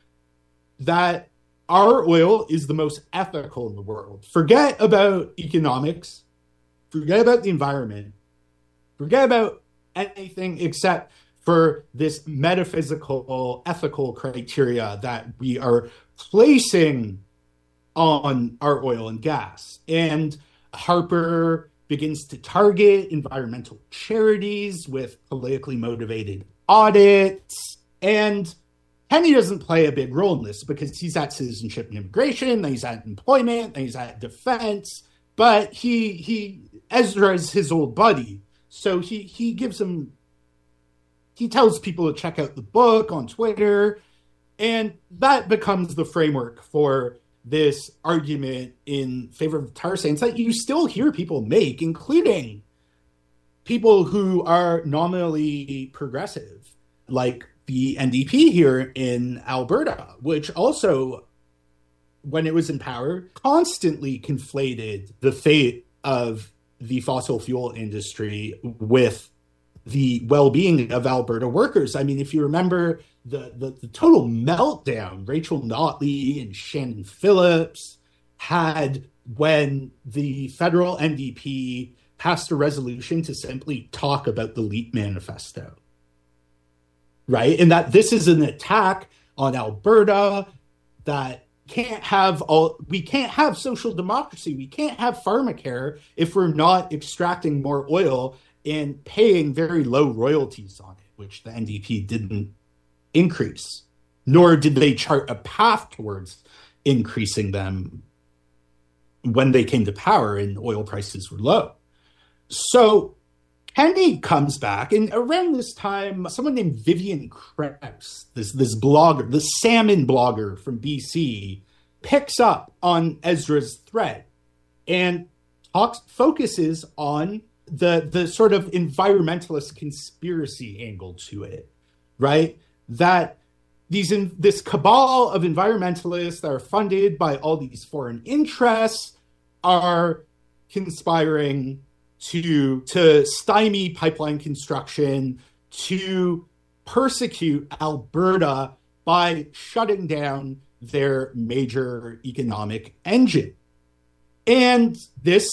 That our oil is the most ethical in the world. Forget about economics. Forget about the environment. Forget about anything except for this metaphysical, ethical criteria that we are placing on our oil and gas. And Harper begins to target environmental charities with politically motivated audits. And Kenney doesn't play a big role in this because he's at citizenship and immigration, then he's at employment, then he's at defense. But Ezra is his old buddy. So he gives him, he tells people to check out the book on Twitter. And that becomes the framework for this argument in favor of tar sands that you still hear people make, including people who are nominally progressive, like the NDP here in Alberta, which also, when it was in power, constantly conflated the fate of the fossil fuel industry with the well-being of Alberta workers. I mean, if you remember the total meltdown Rachel Notley and Shannon Phillips had when the federal NDP passed a resolution to simply talk about the LEAP manifesto, right? And that this is an attack on Alberta, that we can't have social democracy. We can't have pharmacare if we're not extracting more oil and paying very low royalties on it, which the NDP didn't increase, nor did they chart a path towards increasing them when they came to power and oil prices were low. So Kennedy comes back, and around this time, someone named Vivian Krause, this blogger, the salmon blogger from BC, picks up on Ezra's thread and focuses on the sort of environmentalist conspiracy angle to it, right? That this cabal of environmentalists that are funded by all these foreign interests are conspiring to stymie pipeline construction, to persecute Alberta by shutting down their major economic engine. And this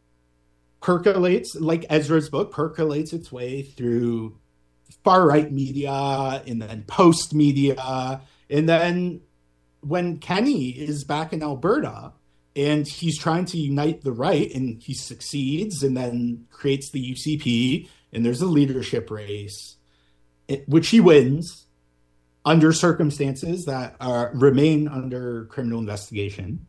percolates, like Ezra's book, percolates its way through far-right media and then post media. And then when Kenney is back in Alberta and he's trying to unite the right, and he succeeds and then creates the UCP, and there's a leadership race, which he wins under circumstances that remain under criminal investigation.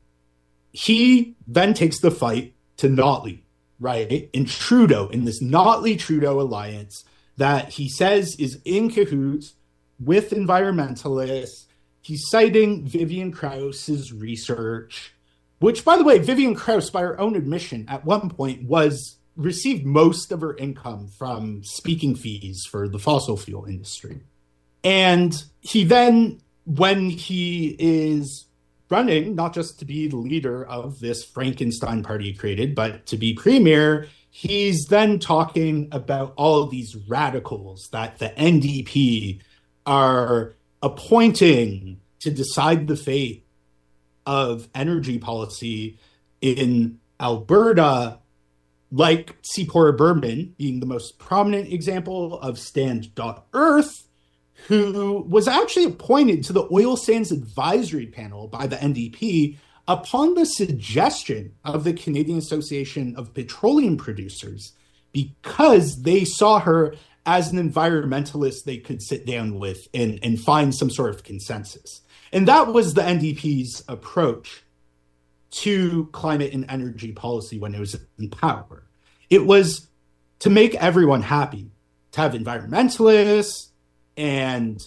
He then takes the fight to Notley, right? And Trudeau, in this Notley-Trudeau alliance that he says is in cahoots with environmentalists. He's citing Vivian Krause's research, which, by the way, Vivian Krause, by her own admission, at one point received most of her income from speaking fees for the fossil fuel industry. And he then, when he is running, not just to be the leader of this Frankenstein party he created, but to be premier, he's then talking about all of these radicals that the NDP are appointing to decide the fate of energy policy in Alberta, like Seapora Berman being the most prominent example of Stand.Earth, who was actually appointed to the Oil Sands Advisory Panel by the NDP upon the suggestion of the Canadian Association of Petroleum Producers, because they saw her as an environmentalist they could sit down with and find some sort of consensus. And that was the NDP's approach to climate and energy policy when it was in power. It was to make everyone happy, to have environmentalists and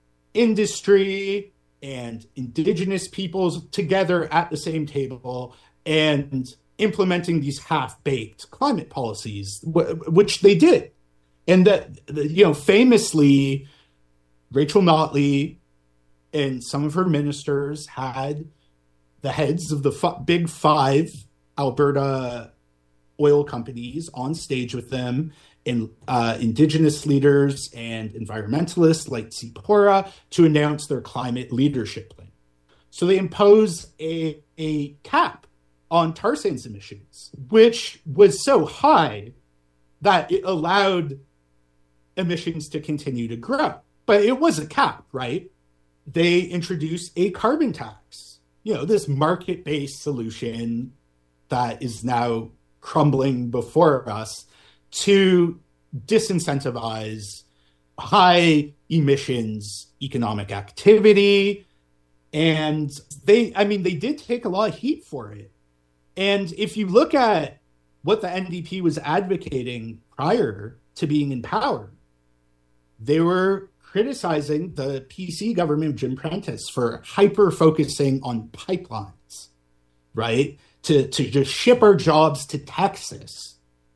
industry and indigenous peoples together at the same table and implementing these half-baked climate policies, which they did. And famously, Rachel Notley and some of her ministers had the heads of the big five Alberta oil companies on stage with them, and indigenous leaders and environmentalists like Seapora, to announce their climate leadership plan. So they impose a cap on tar sands emissions, which was so high that it allowed emissions to continue to grow. But it was a cap, right? They introduced a carbon tax, this market-based solution that is now crumbling before us to disincentivize high emissions economic activity. And they did take a lot of heat for it. And if you look at what the NDP was advocating prior to being in power, they were criticizing the PC government of Jim Prentice for hyper-focusing on pipelines, right? To just ship our jobs to Texas,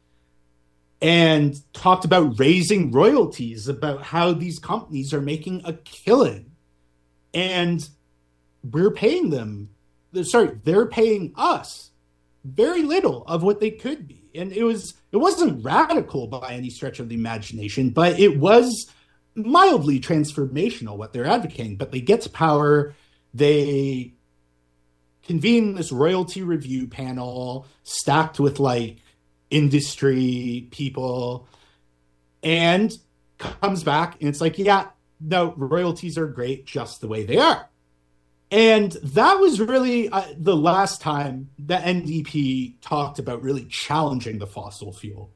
and talked about raising royalties, about how these companies are making a killing. And they're paying us very little of what they could be. And it wasn't radical by any stretch of the imagination, but it was mildly transformational what they're advocating. But they get to power, they convene this royalty review panel stacked with industry people, and comes back and it's like, yeah, no, royalties are great just the way they are. And that was really the last time the NDP talked about really challenging the fossil fuel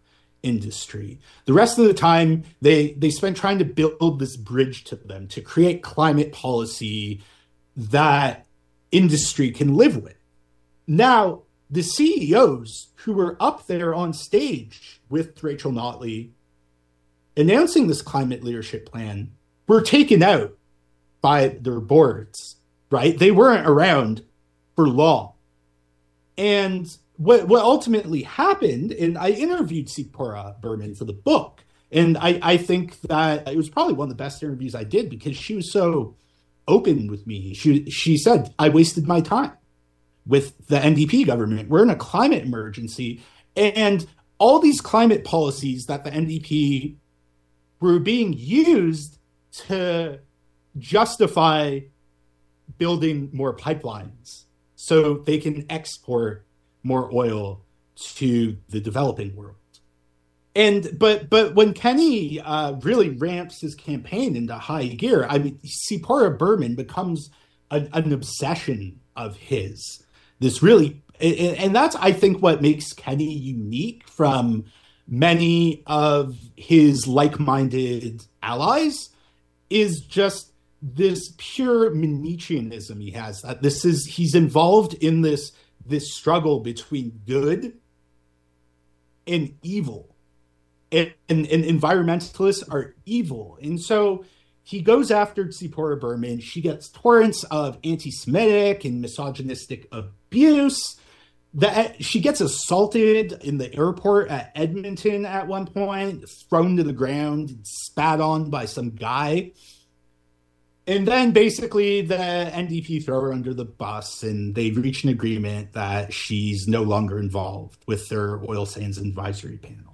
industry. The rest of the time, they spent trying to build this bridge to them, to create climate policy that industry can live with. Now, the CEOs who were up there on stage with Rachel Notley announcing this climate leadership plan were taken out by their boards, right? They weren't around for long. And what ultimately happened, and I interviewed Tzipora Berman for the book, and I think that it was probably one of the best interviews I did because she was so open with me. She said, I wasted my time with the NDP government. We're in a climate emergency, and all these climate policies that the NDP were being used to justify building more pipelines so they can export more oil to the developing world. And but when Kenney really ramps his campaign into high gear, I mean, Tzipora Berman becomes an obsession of his. This really, and that's, I think, what makes Kenney unique from many of his like-minded allies, is just this pure Manicheanism he has. That he's involved in this struggle between good and evil. And environmentalists are evil. And so he goes after Tzipora Berman. She gets torrents of anti-Semitic and misogynistic abuse. She gets assaulted in the airport at Edmonton at one point, thrown to the ground, spat on by some guy. And then basically the NDP throw her under the bus, and they reach an agreement that she's no longer involved with their oil sands advisory panel.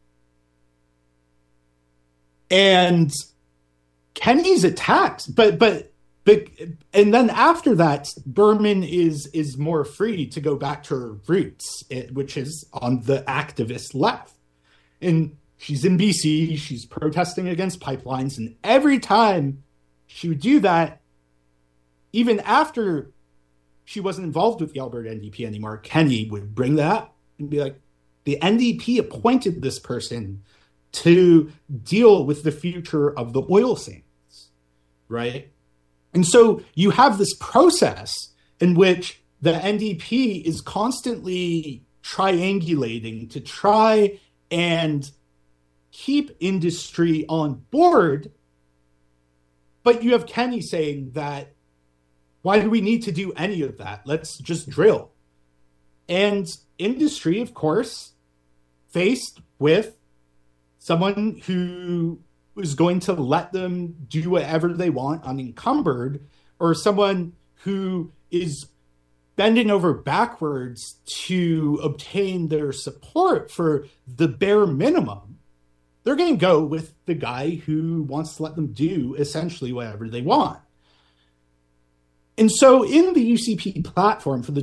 And Kenney's attacked, but and then after that, Berman is more free to go back to her roots, which is on the activist left. And she's in BC, she's protesting against pipelines, and every time she would do that, even after she wasn't involved with the Alberta NDP anymore, Kenney would bring that and be like, the NDP appointed this person to deal with the future of the oil sands, right? And so you have this process in which the NDP is constantly triangulating to try and keep industry on board. But you have Kenney saying that, why do we need to do any of that? Let's just drill. And industry, of course, faced with someone who is going to let them do whatever they want unencumbered, or someone who is bending over backwards to obtain their support for the bare minimum, they're going to go with the guy who wants to let them do essentially whatever they want. And so in the UCP platform for the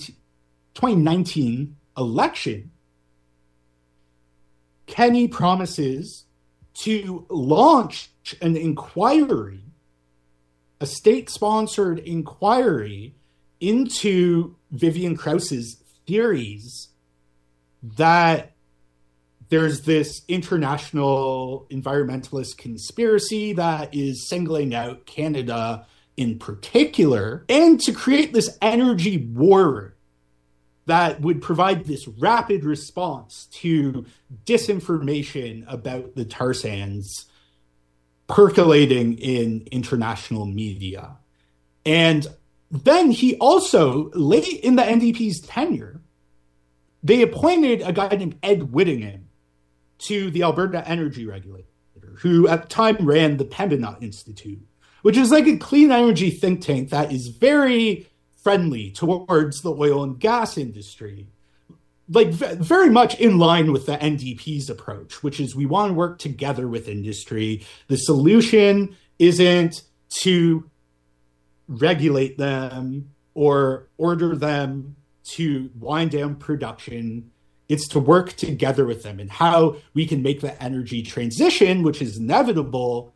2019 election, Kenney promises to launch an inquiry, a state-sponsored inquiry into Vivian Krause's theories that there's this international environmentalist conspiracy that is singling out Canada in particular, and to create this energy war that would provide this rapid response to disinformation about the tar sands percolating in international media. And then he also, late in the NDP's tenure, they appointed a guy named Ed Whittingham to the Alberta Energy Regulator, who at the time ran the Pembina Institute, which is like a clean energy think tank that is very friendly towards the oil and gas industry, like very much in line with the NDP's approach, which is we want to work together with industry. The solution isn't to regulate them or order them to wind down production. It's to work together with them and how we can make the energy transition, which is inevitable,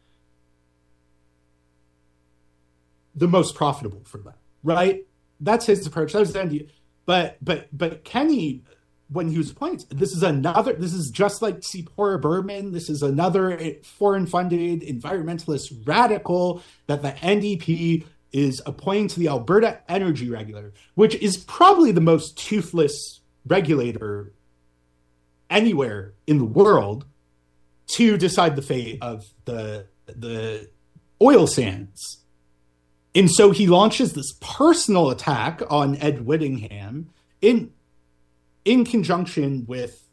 the most profitable for them, right? That's his approach. That was the NDP. But Kenney when he was appointed, this is just like Zipporah Berman. This is another foreign-funded environmentalist radical that the NDP is appointing to the Alberta Energy Regulator, which is probably the most toothless regulator anywhere in the world to decide the fate of the oil sands. And so he launches this personal attack on Ed Whittingham in conjunction with,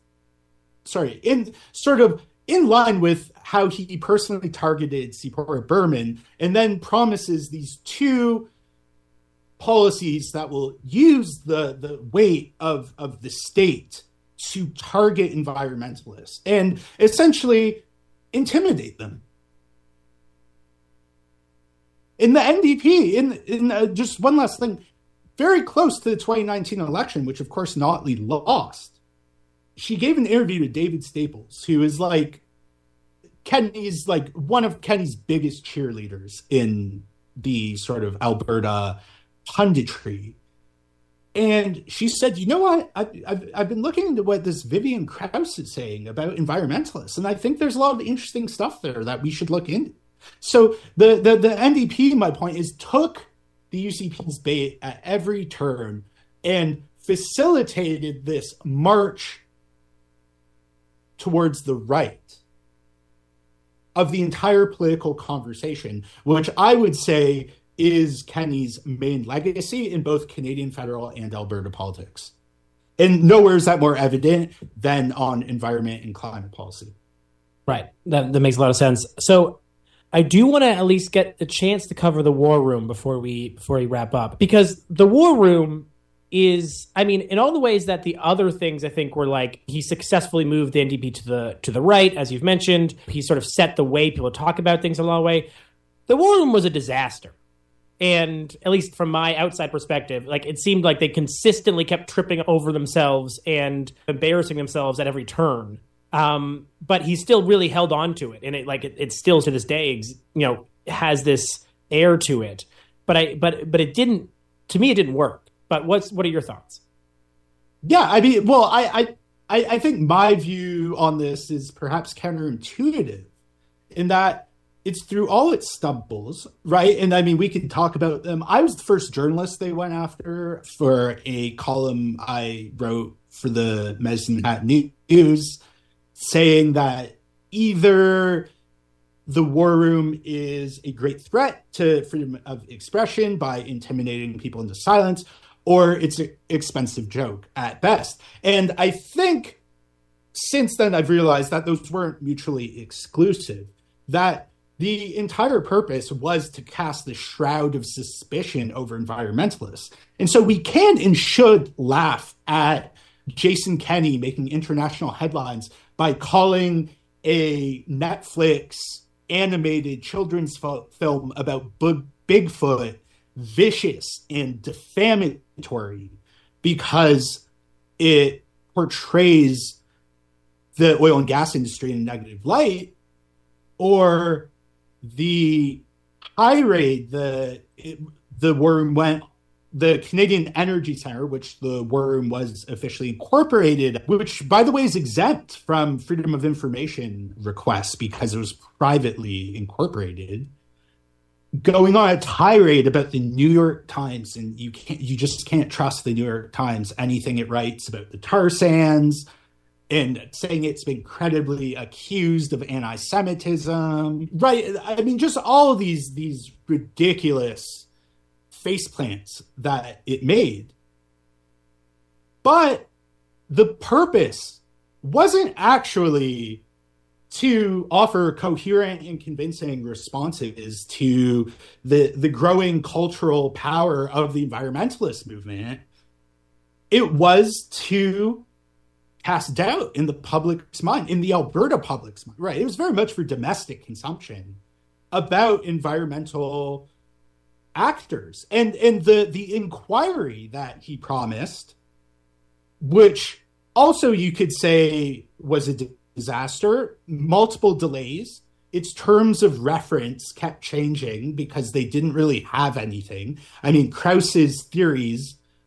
in line with how he personally targeted Zipporah Berman, and then promises these two policies that will use the weight of the state to target environmentalists and essentially intimidate them. In the NDP, in just one last thing, very close to the 2019 election, which of course Notley lost, she gave an interview to David Staples, who is like Kenny's, like one of Kenny's biggest cheerleaders in the sort of Alberta punditry. And she said, you know what, I've been looking into what this Vivian Krause is saying about environmentalists, and I think there's a lot of interesting stuff there that we should look into. So the NDP, my point is, took the UCP's bait at every turn and facilitated this march towards the right of the entire political conversation, which I would say is Kenny's main legacy in both Canadian federal and Alberta politics. And nowhere is that more evident than on environment and climate policy. Right. That makes a lot of sense. So I do want to at least get a chance to cover the War Room before we wrap up, because the War Room is, I mean, in all the ways that the other things I think were like, he successfully moved the NDP to the right, as you've mentioned. He sort of set the way people talk about things along the way. The War Room was a disaster. And at least from my outside perspective, like it seemed like they consistently kept tripping over themselves and embarrassing themselves at every turn. But he still really held on to it, and it still to this day, has this air to it. But it didn't. To me, it didn't work. But what are your thoughts? Yeah, I mean, well, I think my view on this is perhaps counterintuitive, in that it's through all its stumbles, right? And I mean, we can talk about them. I was the first journalist they went after for a column I wrote for the Medicine Hat News, saying that either the War Room is a great threat to freedom of expression by intimidating people into silence, or it's an expensive joke at best. And I think since then I've realized that those weren't mutually exclusive, that the entire purpose was to cast the shroud of suspicion over environmentalists. And so we can and should laugh at Jason Kenney making international headlines by calling a Netflix animated children's film about Bigfoot vicious and defamatory because it portrays the oil and gas industry in a negative light, or the tirade the War Room went, the Canadian Energy Centre, which the War Room was officially incorporated, which, by the way, is exempt from freedom of information requests because it was privately incorporated, going on a tirade about the New York Times, and you just can't trust the New York Times, anything it writes about the tar sands, and saying it's been credibly accused of anti-Semitism. Right. I mean, just all of these ridiculous faceplants that it made. But the purpose wasn't actually to offer coherent and convincing responses to the growing cultural power of the environmentalist movement. It was to cast doubt in the public's mind, in the Alberta public's mind. Right. It was very much for domestic consumption about environmental actors. And the inquiry that he promised, which also you could say was a disaster, multiple delays. Its terms of reference kept changing because they didn't really have anything. I mean, Krause's theories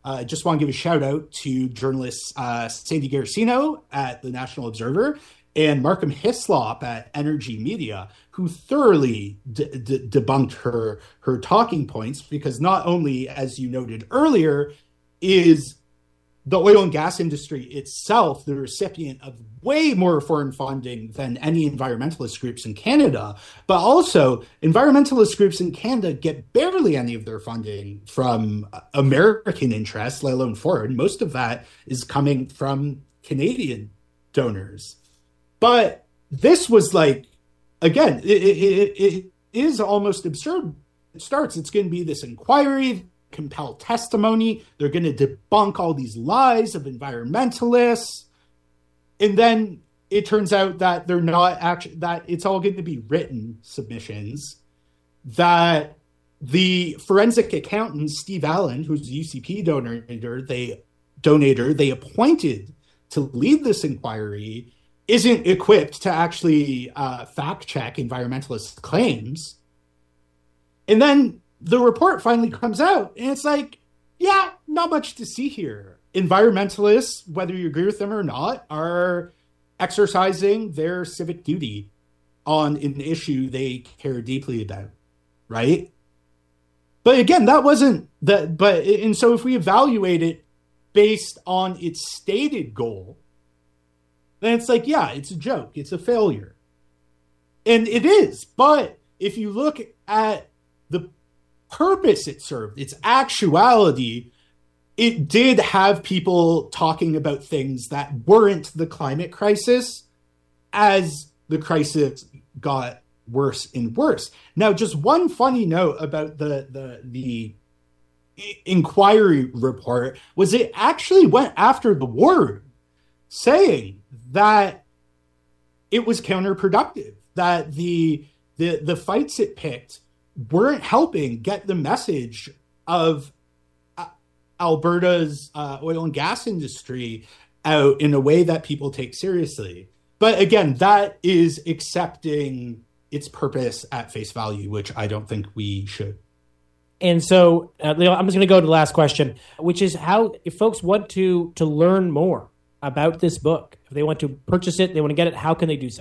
I just want to give a shout out to journalists Sandy Garcino at the National Observer and Markham Hislop at Energy Media, who thoroughly debunked her talking points, because not only, as you noted earlier, is the oil and gas industry itself the recipient of way more foreign funding than any environmentalist groups in Canada, but also environmentalist groups in Canada get barely any of their funding from American interests, let alone foreign. Most of that is coming from Canadian donors. But this was like, again, it is almost absurd. It's going to be this inquiry, compel testimony. They're going to debunk all these lies of environmentalists. And then it turns out that they're not actually, that it's all going to be written submissions, that the forensic accountant, Steve Allen, who's the UCP donator they appointed to lead this inquiry, isn't equipped to actually fact check environmentalist claims. And then the report finally comes out, and it's like, yeah, not much to see here. Environmentalists, whether you agree with them or not, are exercising their civic duty on an issue they care deeply about, right? But again, that wasn't that. But and so if we evaluate it based on its stated goal, then it's like, yeah, it's a joke, it's a failure, and it is. But if you look at the purpose it served, its actuality, it did have people talking about things that weren't the climate crisis as the crisis got worse and worse. Now, just one funny note about the inquiry report was it actually went after the war, saying that it was counterproductive, that the fights it picked weren't helping get the message of Alberta's oil and gas industry out in a way that people take seriously. But again, that is accepting its purpose at face value, which I don't think we should. And so, Leo, I'm just going to go to the last question, which is how, if folks want to learn more about this book, if they want to purchase it, they want to get it, how can they do so?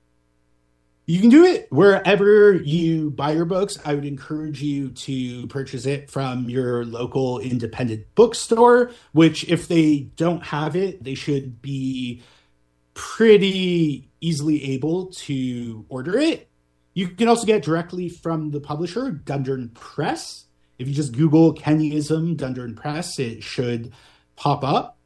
You can do it wherever you buy your books. I would encourage you to purchase it from your local independent bookstore, which if they don't have it, they should be pretty easily able to order it. You can also get it directly from the publisher, Dundurn Press. If you just Google Kennyism, Dundurn Press, it should pop up.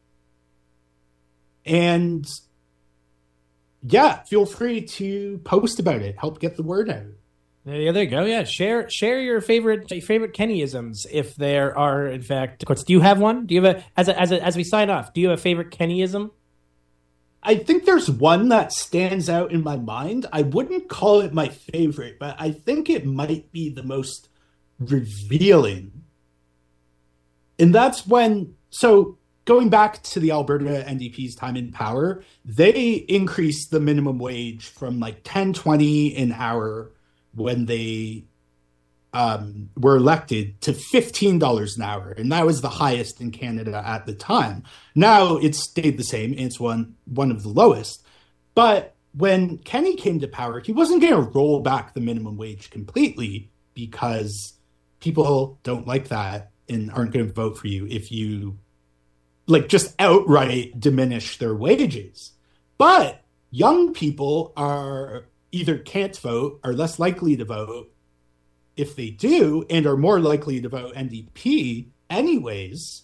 And yeah, feel free to post about it. Help get the word out. There you go. Yeah, share your favorite Kennyisms if there are, in fact. Do you have one? Do you have as we sign off? Do you have a favorite Kennyism? I think there's one that stands out in my mind. I wouldn't call it my favorite, but I think it might be the most revealing. And that's when, so going back to the Alberta NDP's time in power, they increased the minimum wage from like $10.20 an hour when they were elected to $15 an hour. And that was the highest in Canada at the time. Now it's stayed the same. And it's one of the lowest. But when Kenny came to power, he wasn't going to roll back the minimum wage completely, because people don't like that and aren't going to vote for you if you like just outright diminish their wages. But young people are either can't vote, are less likely to vote if they do, and are more likely to vote NDP anyways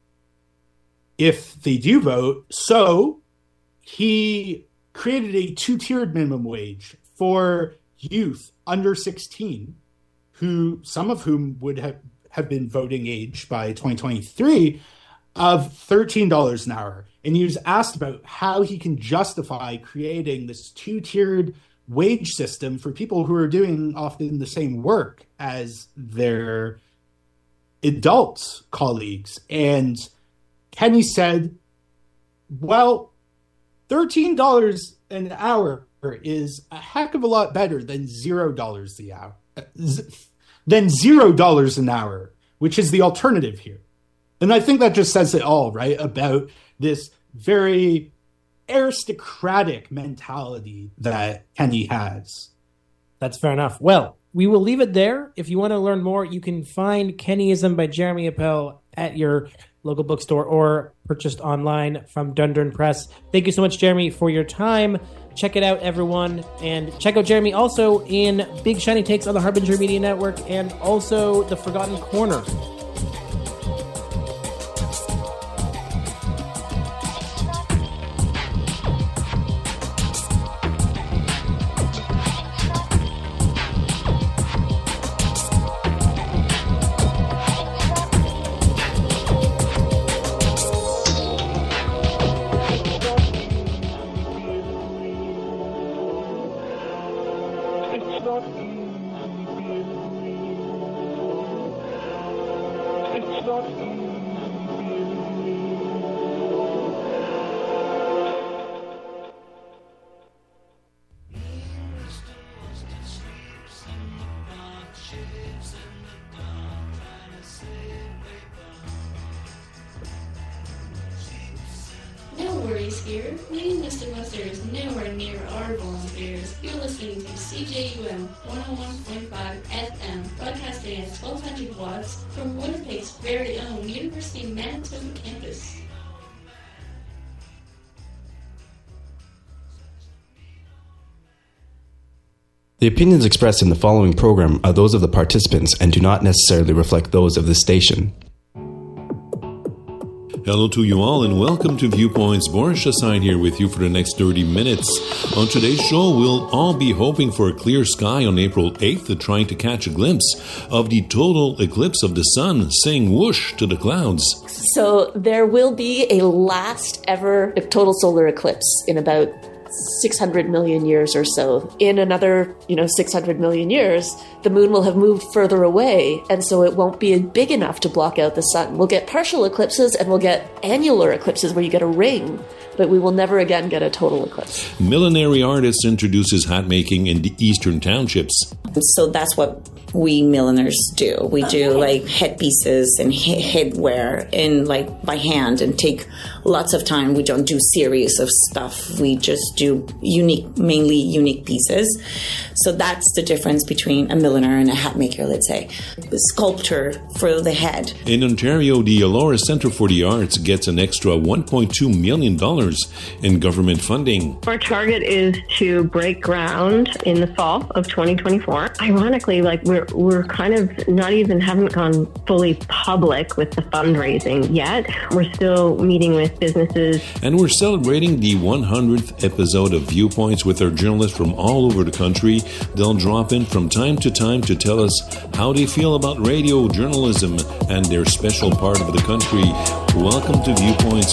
if they do vote. So he created a 2-tiered minimum wage for youth under 16, who some of whom would have been voting age by 2023, of $13 an hour. And he was asked about how he can justify creating this 2-tiered wage system for people who are doing often the same work as their adult colleagues. And Kenny said, well, $13 an hour is a heck of a lot better than $0 an hour, which is the alternative here. And I think that just says it all, right? About this very aristocratic mentality that Kenny has. That's fair enough. Well, we will leave it there. If you want to learn more, you can find Kennyism by Jeremy Appel at your local bookstore or purchased online from Dundurn Press. Thank you so much, Jeremy, for your time. Check it out, everyone. And check out Jeremy also in Big Shiny Takes on the Harbinger Media Network and also The Forgotten Corner. No worries here. Leading Mr. Buster is nowhere near our volunteers. You're listening to CJUM 101.5 FM, broadcasting at 1200 watts from Winnipeg's very own University of Manitoba campus. The opinions expressed in the following program are those of the participants and do not necessarily reflect those of the station. Hello to you all and welcome to Viewpoints. Boris Chassagne here with you for the next 30 minutes. On today's show, we'll all be hoping for a clear sky on April 8th and trying to catch a glimpse of the total eclipse of the sun, saying whoosh to the clouds. So there will be a last ever total solar eclipse in about 600 million years or so. In another, 600 million years, the moon will have moved further away, and so it won't be big enough to block out the sun. We'll get partial eclipses and we'll get annular eclipses where you get a ring, but we will never again get a total eclipse. Millinery artist introduces hat making in the eastern townships. So that's what we milliners do. We do like headpieces and headwear by hand and take lots of time. We don't do series of stuff. We just do mainly unique pieces. So that's the difference between a milliner and a hat maker, let's say. The sculptor for the head. In Ontario, the Elora Centre for the Arts gets an extra $1.2 million in government funding. Our target is to break ground in the fall of 2024. Ironically, we're kind of haven't gone fully public with the fundraising yet. We're still meeting with businesses. And we're celebrating the 100th episode of Viewpoints with our journalists from all over the country. They'll drop in from time to time to tell us how they feel about radio journalism and their special part of the country. Welcome to Viewpoints.